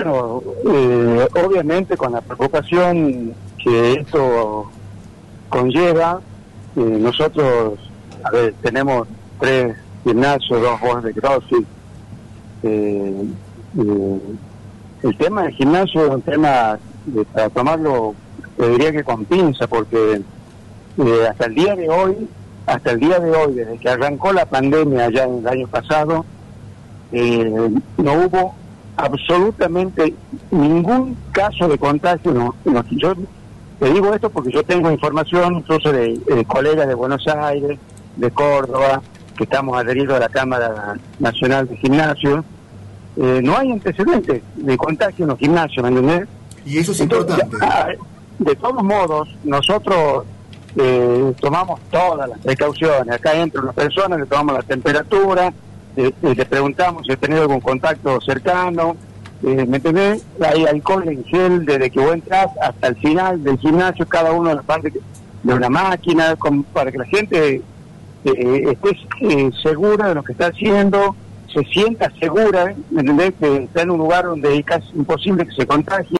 Bueno, obviamente con la preocupación que esto conlleva, nosotros, a ver, tenemos 3 gimnasios, 2 horas de CrossFit. El tema del gimnasio es un tema para tomarlo, te diría que con pinza, porque hasta el día de hoy, desde que arrancó la pandemia ya en el año pasado, no hubo absolutamente ningún caso de contagio. Yo te digo esto porque yo tengo información incluso de colegas de Buenos Aires, de Córdoba, que estamos adheridos a la Cámara Nacional de Gimnasio. No hay antecedentes de contagio en los gimnasios, ¿me entendés? Y eso es importante. De todos modos, nosotros tomamos todas las precauciones. Acá entran las personas, le tomamos la temperatura, le preguntamos si ha tenido algún contacto cercano, ¿me entendés? Hay alcohol en gel desde que vos entras hasta el final del gimnasio, cada uno en la parte de una máquina, para que la gente esté segura de lo que está haciendo, se sienta segura, ¿me entendés? Que está en un lugar donde es casi imposible que se contagie.